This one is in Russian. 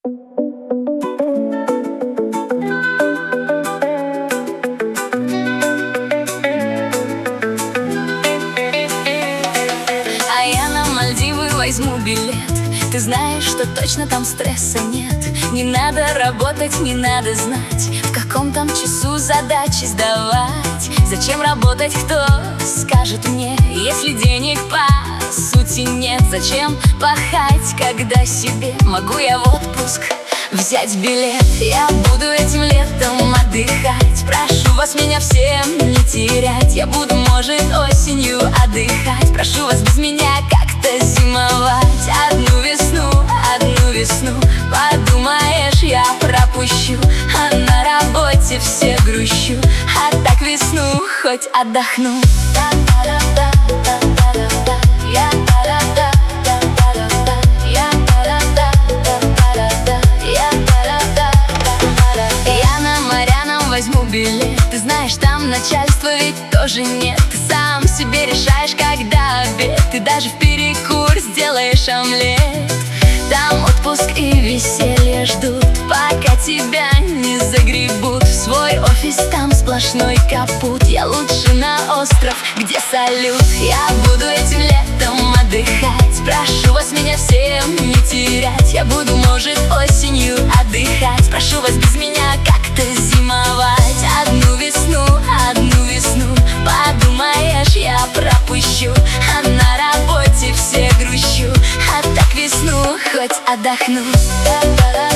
А я на Мальдивы возьму билет. Ты знаешь, что точно там стресса нет. Не надо работать, не надо знать, в каком там часу задачи сдавать. Зачем работать, кто скажет мне, если денег по сути нет? Зачем пахать, когда себе могу я в отпуск взять билет? Я буду этим летом отдыхать. Прошу вас меня всем не терять. Я буду, может, осенью отдыхать. Прошу вас без меня как-то зимовать. Одну весну, подумаешь, я пропущу. А на работе все грущу, а так весну хоть отдохну. Я на Марьяном возьму билет. Ты знаешь, там начальства ведь тоже нет. Ты сам себе решаешь, когда обед. Ты даже в перекур сделаешь омлет. Там отпуск и веселье ждут, пока тебя не загребут в свой офис, там сплошной капут. Я лучше на остров, где салют. Я буду этим летом отдыхать. Прошу вас меня всем не терять. Я буду, может, осенью отдыхать. Прошу вас без меня как-то зимовать. Одну весну, подумаешь, я пропущу. А на работе все грущу, а так весну хоть отдохну.